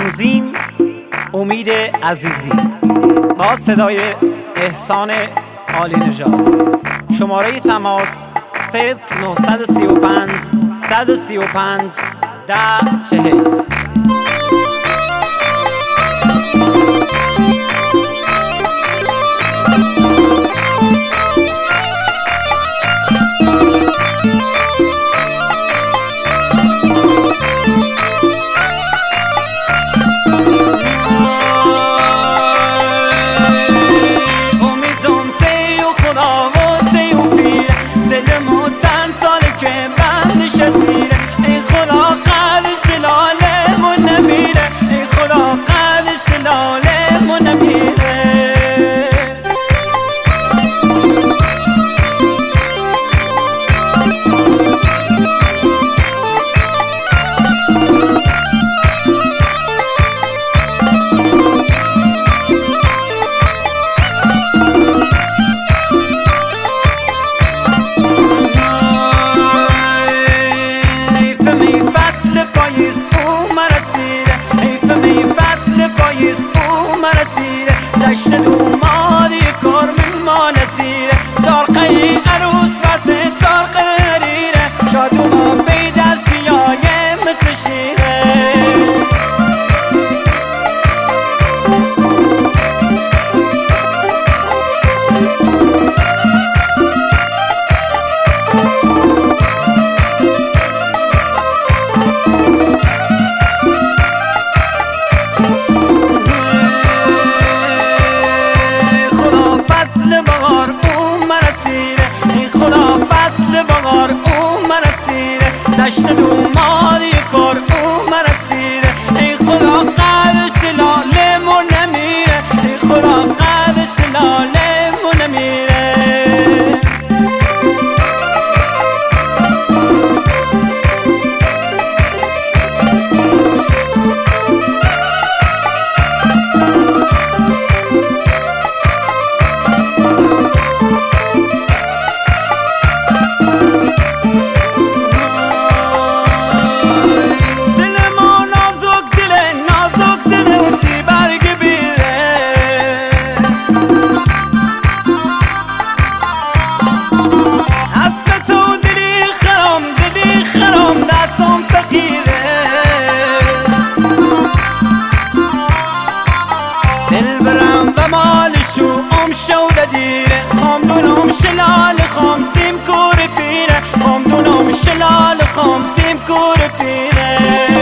تنظیم امید عزیزی با صدای احسان عالی نژاد. شماره تماس 0935 135 1040. جشن دومادی کار ما نسیره چارقی عروس واسه چارق نریره شادو ما بید از شیایه مثل شیره جشن دومادی کار او مرسیده ای خدا قدش لالمون نمیره ای خدا قدش لالمون نمیره خامدونم شلال خام سیم کور پیره خامدونم شلال خام سیم کور پیره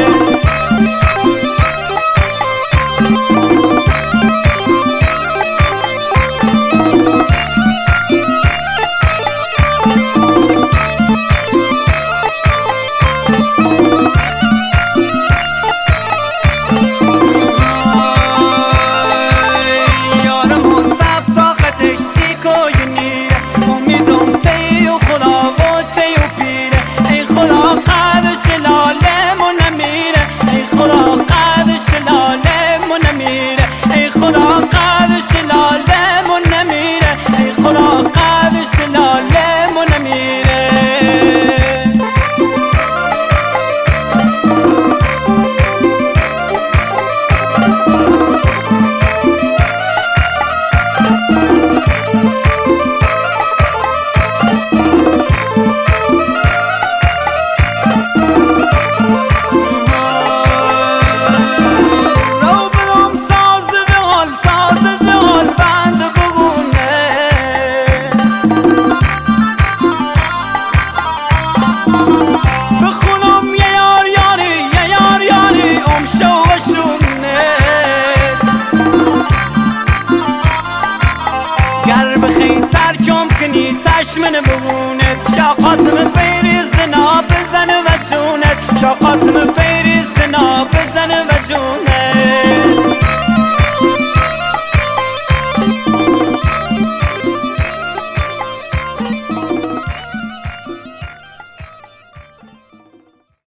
تشمن ببونت شاقاسم پیریز زنا بزن و جونت شاقاسم پیریز زنا بزن و جونت